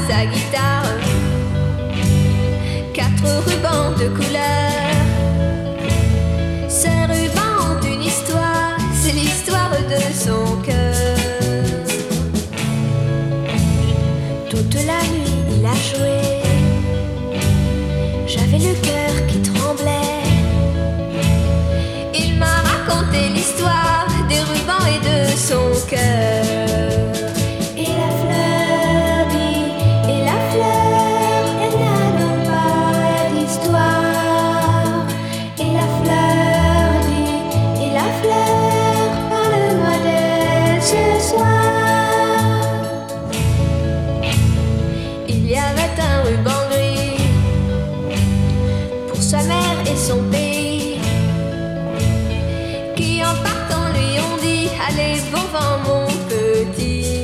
sa guitare, 4 rubans de couleur. Ces rubans ont une histoire, c'est l'histoire de son cœur. Toute la nuit il a joué, j'avais le cœur qui tremblait. Il m'a raconté l'histoire des rubans et de son cœur. Et la fleur dit, et la fleur, elle n'a donc pas d'histoire. Et la fleur dit, et la fleur, parle-moi d'elle ce soir. Il y avait un ruban gris pour sa mère et son pays, qui en partant lui ont dit, allez bon vent mon petit.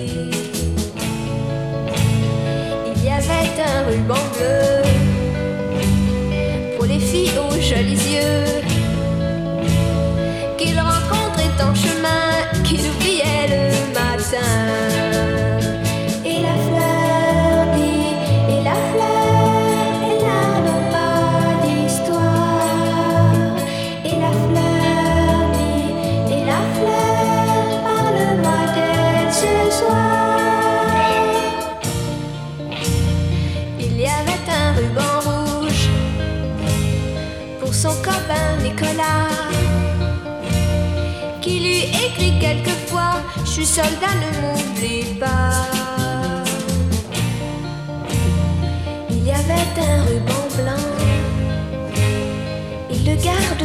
Il y avait un ruban bleu pour les filles aux jolis yeux, qu'il rencontrait en chemin, qu'il oubliait le matin. Et la fleur dit, et la fleur, elle n'a donc pas d'histoire. Et la fleur dit, et la fleur, parle-moi d'elle ce soir. Il y avait un ruban rouge pour son copain Nicolas, qui lui écrit quelquefois, je suis soldat, ne m'oublie pas. Il y avait un ruban blanc, il le garde